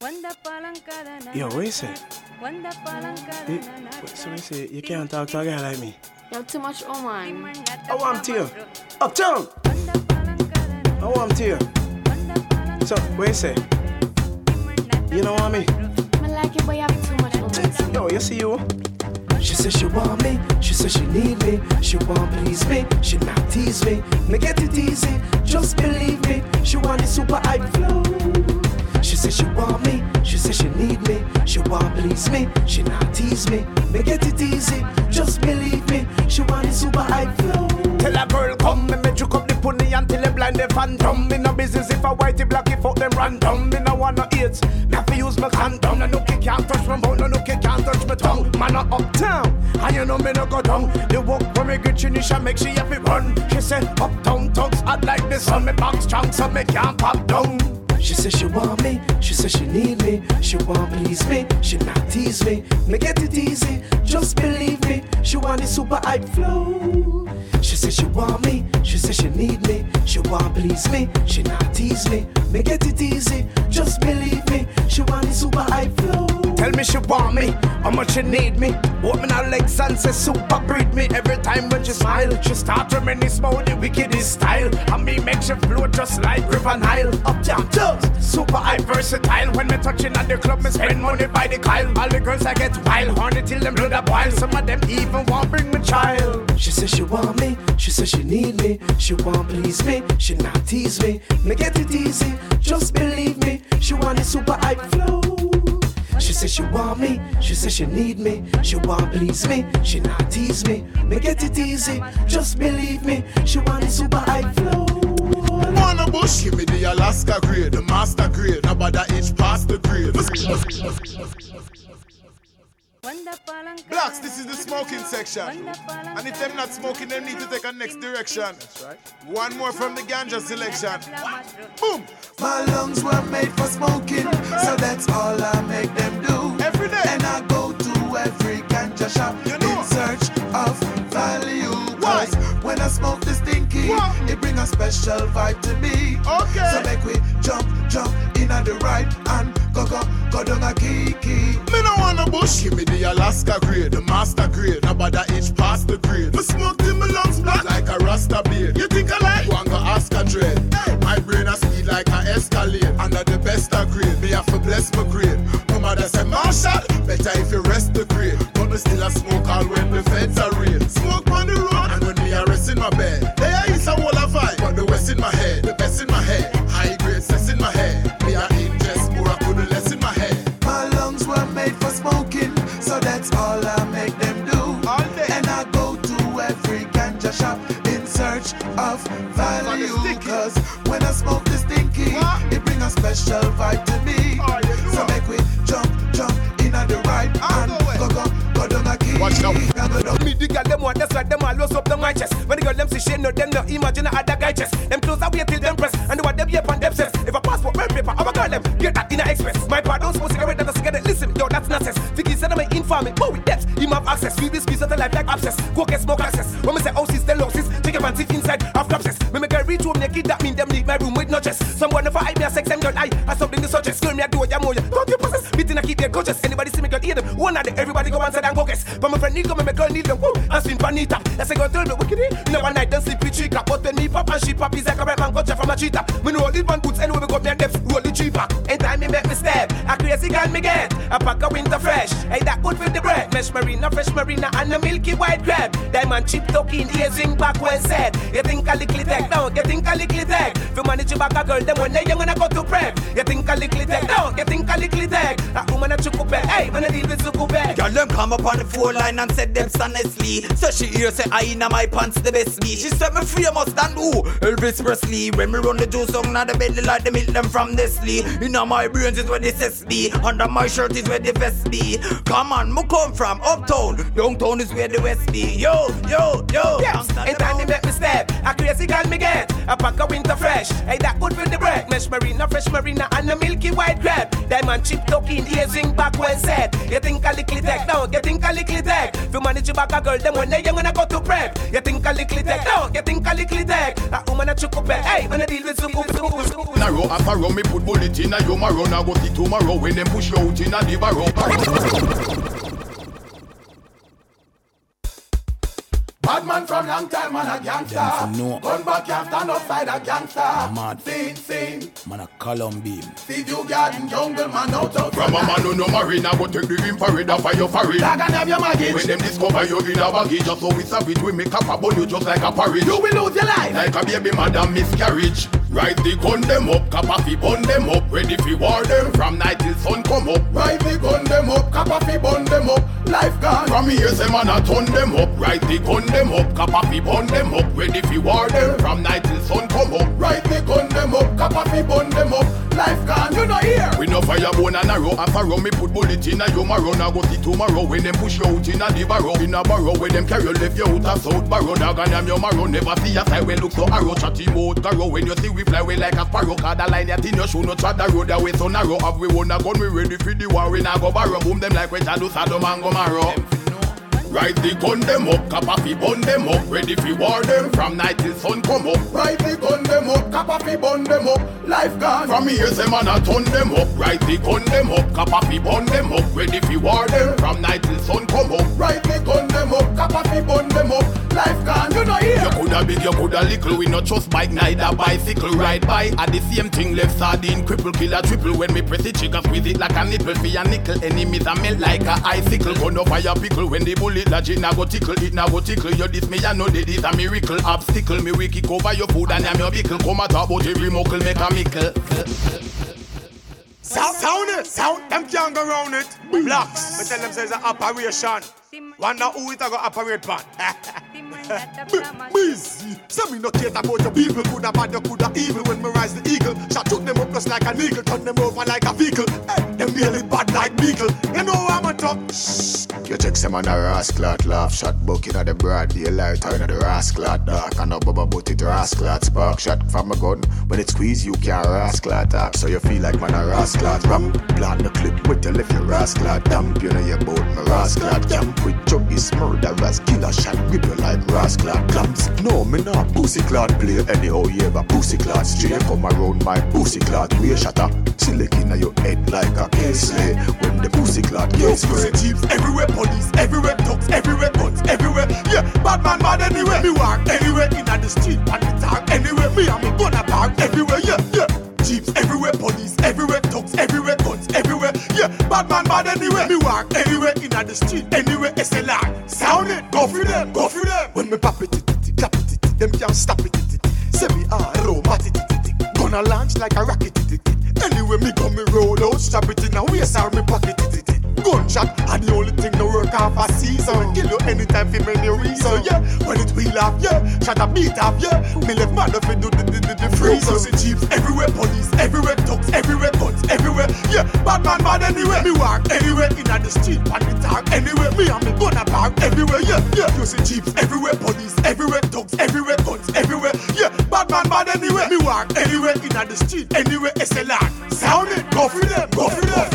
Yo, what you say? So you say you can't talk to a guy like me? You have too much man. I want to you. Uptown! I want to you. So, what you say? You know what I mean? I like it, but you have too much woman. Yo, you see you? She said she want me, she said she need me, she want please me, she not tease me. Me get it easy, just believe me. She want it super hype flow. She said she want me, she said she need me, she want please me, she not tease me. Me get it easy, just believe me. She want it super hype flow. Tell a girl come, me juke up the pony until they blind the phantom. Me no business if I whitey blacky fuck them random. Me no want no AIDS, not fi use my condom. No nookie can't touch my bone, no nookie can't touch my tongue. Man a uptown, and you know me no go down. The walk when me get finish and make she happy run. She said uptown thugs hot like the sun. Me back strong so me can't pop down. She said she want me, she said she need me, she want please me, she not tease me. Me get it easy, just believe me. She want it super hype flow. She said she want me, she said she need me, she want please me, she not tease me. Me get it easy, just believe me. She want it super hype flow. Tell me she want me, how much she need me. Open her legs and say super breed me. Every time when she smile, she start reminisce about the wickedest style. And me make she flow just like River Nile. Uptown thugs, super hype versatile. When me touching at the club, me spend money by the kyle. All the girls I get wild, horny till them blood a boil. Some of them even want bring me child. She said she want me, she said she need me, she want please me, she not tease me. Me get it easy, just believe me. She want it super hype flow. She said she want me, she said she need me, she want please me, she not tease me. Me get it easy, just believe me. She want it super hype flow. Wanna bush, give me the Alaska grade, the master grade, nobody itch past the grade. Blacks, this is the smoking section. And if them not smoking, they need to take a next direction. That's right. One more from the ganja selection. Boom! My lungs were made for smoking, so that's all I make them do. Every day. And I go to every ganja shop in search of value. Why? When I smoke the stinky, it bring a special vibe to me. Okay. So make we jump in at the right and go down a kiki. Me no wanna bush, give me the Alaska grade, the master grade, nobody itch past the grade. Me smoke till my lungs black like a Rasta beard. You think I like? One go ask a dread. Hey. My brain a speed like a Escalade. Under the best of grade, me have to bless my grade. No matter say Marshall, better if you rest the grade. But me still a smoke all when the feds are raid. Smoke on the road and when me a rest in my bed. There is a wall of vibe, but the west in my head, the best in my head. High grade cess in my head. Me a ingest more, I put the less in my head. My lungs were made for smoking, so that's all I make them do. All day. And I go to every ganja shop in search of value. Cause when I smoke the stinky, it bring a special vibe to me. So make we jump in at the right and go down a key. Watch now. Me the girl them want that's why them all lost up them my chest. When the girl them see shit, no them no imagine a other guy chest. Them close away till them press and what them be upon themselves. If a passport pen paper, I'm a girl them get that in a express. My part don't smoke cigarette, that's a cigarette. Listen, yo, that's nonsense. Thinking said I'm an infamy, but with depth, him have access. Feel this piece of the life like abscess. Go get smoke access. When me say houses, then losses, take a fancy inside of process. When me get reach home naked, that mean them leave my room with no chest. Someone if I me a sex them girl, I something to suggest. Girl me a do ya moya, don't you possess. Beating a keep their coaches. Anybody see me girl hear them. One of them, everybody go answer and go guess. But my friend need come and my girl need them. Woo, and spin panita. That's a girl tell me wicked. You know one night don't sleep with tree clap. But when me pop and she pop, he's like a right man got from a cheetah. Me know all these man boots anyway we got me a depth. Roll the cheaper. Anytime me make me step, a crazy girl me get. A pack of winter fresh. Ain't that good with the bread? Mesh marina, fresh marina, and a milky white crab. Diamond chip talking, ears ring back well said. You think a little tech down, you think a little tech. If you manage to back a girl, then when they young and I go to prep. You think a little tech down, you think a little tech. A woman a chukupe, hey, when I deal with sukupe. Girl them come up on the phone line and said them honestly. So she hear say I inna my pants the best me. She said me famous than who? Elvis Presley. When me run the juice song, now the belly like the milk them from Nestle. Inna my brains is where they says me. be. Under my shirt is where the vest be. Come on, me come from uptown. Downtown is where the west be. Yo. Yes, anytime they make me step, a crazy girl me get. A pack of winter fresh, hey that good for the bread. Mesh marina, fresh marina, and a milky white crab. Diamond chip talking, easing back well said. You think a little tech, no, you think a little tech. If you manage to back a girl, then when they young gonna go to prep. You think a little tech, no, you think a little tech. A woman a chuck up, hey, when I deal with some Narrow after row, me put bullet in a yo marrow. Now go see tomorrow when them push you out in a the barrow. Bad man from long time, man a gangster. Gun back, can't stand outside a gangster. Scene. Man a column beam. See you garden, jungle man out of. From a man who no marry, now go take the infrared off of your forehead. Dog and have your baggage. When them discover you in a baggage, just so we savage, we make up a bun you just like a parrot. You will lose your life. Like a baby madam miscarriage. Right the gun them up, kappa fi bun them up. Ready fi war them from night till sun come up. Right the gun them up, kappa fi bun them up. Life gone. From here say man a turn them up. Right the gun them up, kappa fi bun them up. Ready fi war them from night till sun come up. Right the gun them up, kappa fi bun them up. Life gone, you know here. We no fire bone and arrow. After row me put bullet in a yo marrow. Now go see tomorrow when them push you out in a the barrow. In a barrow where them carry you left you out a south barrow. Dog and am your marrow. Never see a side we look so arrow. Chatty mouth garrow. When you see we fly away like a sparrow. Cause the line yet in your shoe no try the road away so narrow. Have we won a gun we ready for the war. We now go barrow. Boom them like we do Sodom and Gomorrah. Right the gun them up, kappa fi bun them up. Ready fi war them from night till sun come up. Right the gun them up, kappa fi bun them up. Life gone. From here say man a turn them up. Right the gun them up, kappa fi bun them up. Ready fi war them from night till sun come up. Right the gun them up, kappa fi bun them up. Life gone, you know here. You coulda big, you coulda little. We not trust bike, neither bicycle. Ride by at the same thing. Left sardine, cripple, killer, triple. When me press the trigger, squeeze it like a nipple. For a nickel, enemies a melt like a icicle. Gun up fire pickle when the bullet lodge it now go tickle. It now go tickle. You this me, I know that is a miracle. Obstacle, me we kick over your food and I'm your vehicle. Come and talk about every muckle, make a mickle. Sound, them can't go round it. Blocks, but tell them say it's an operation. Wonder who it a go operate pan. Busy. So me no care about your people. Coulda bad, you coulda evil. When me rise the eagle, shot took them up just like an eagle. Turn them over like a vehicle. Hey, them really bad like beagle. You know I'm a talk. You check some on a rascal laugh shot. Bucket at the broad daylight. Turn at the rascal dark. And a bubble but it rascal spark shot from a gun. When it squeeze you can't rascal attack. So you feel like man a rascal ram. Plant the clip with your left your rascal damp. You know your boat my rascal camp. With juggies murderers killer shot. Grip you like rascal clamps. No me not pussy clot play. Anyhow you ever pussy clot straight come around my pussy clot. We shatter. Silk in your head like a case lay. When the pussy clot gets spray. Jeeps everywhere, police everywhere, dogs everywhere, guns everywhere. Yeah, bad man bad anywhere. Me walk anywhere in the street, on the talk anywhere. Me and me gonna park everywhere. Yeah. Jeeps everywhere, police everywhere, dogs everywhere, guns everywhere. Yeah, bad man bad anywhere. Me walk anywhere in the street, anywhere. SLR, sound it, go for them. When me pop it, clap it, them can't stop it. Say me aromatic, gonna launch like a rocket. Anyway me go me roll out, strap it in a waist or me pocket. Gunshot and the only thing no work half a season. Kill you anytime for many reasons. Yeah, when it wheel off, yeah, shot a beat off, yeah. Me left man if it do the freezer. See jeeps everywhere, police everywhere, dogs everywhere, guns everywhere. Yeah, bad man bad anywhere. Me walk anywhere in the street, on the talk anywhere. Me and me gonna park everywhere. Yeah. You see jeeps everywhere, police everywhere, dogs everywhere, guns everywhere. Yeah, bad man bad anywhere. Me walk anywhere in the street, anywhere. SLR, sound it, go for them.